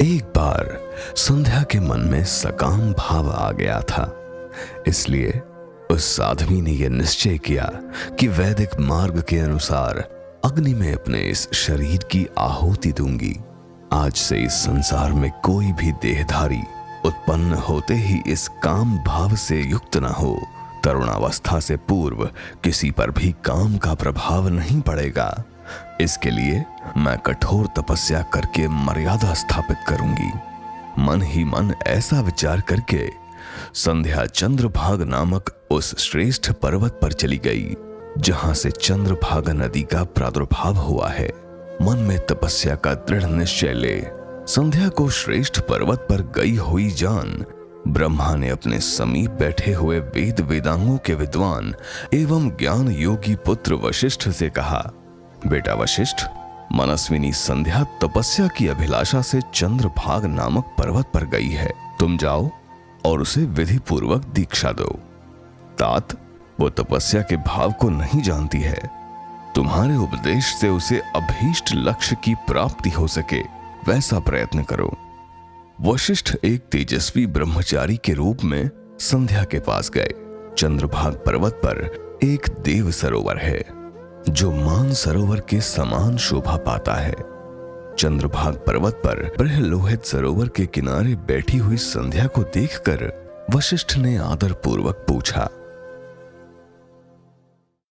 एक बार संध्या के मन में सकाम भाव आ गया था, इसलिए उस साध्वी ने यह निश्चय किया कि वैदिक मार्ग के अनुसार अग्नि में अपने इस शरीर की आहुति दूंगी। आज से इस संसार में कोई भी देहधारी उत्पन्न होते ही इस काम भाव से युक्त न हो। तरुणावस्था से पूर्व किसी पर भी काम का प्रभाव नहीं पड़ेगा। इसके लिए मैं कठोर तपस्या करके मर्यादा स्थापित करूंगी। मन ही मन ऐसा विचार करके संध्या चंद्रभागा नामक उस श्रेष्ठ पर्वत पर चली गई, जहां से चंद्रभागा नदी का प्रादुर्भाव हुआ है। मन में तपस्या का दृढ़ निश्चय ले संध्या को श्रेष्ठ पर्वत पर गई हुई जान ब्रह्मा ने अपने समीप बैठे हुए वेद वेदांगों के विद्वान एवं ज्ञान योगी पुत्र वशिष्ठ से कहा, बेटा वशिष्ठ, मनस्विनी संध्या तपस्या की अभिलाषा से चंद्रभागा नामक पर्वत पर गई है। तुम जाओ और उसे विधि पूर्वक दीक्षा दो। तात, वो तपस्या के भाव को नहीं जानती है। तुम्हारे उपदेश से उसे अभीष्ट लक्ष्य की प्राप्ति हो सके वैसा प्रयत्न करो। वशिष्ठ एक तेजस्वी ब्रह्मचारी के रूप में संध्या के पास गए। चंद्रभागा पर्वत पर एक देव सरोवर है जो मान सरोवर के समान शोभा पाता है। चंद्रभागा पर्वत पर बृहलोहित सरोवर के किनारे बैठी हुई संध्या को देखकर वशिष्ठ ने आदर पूर्वक पूछा,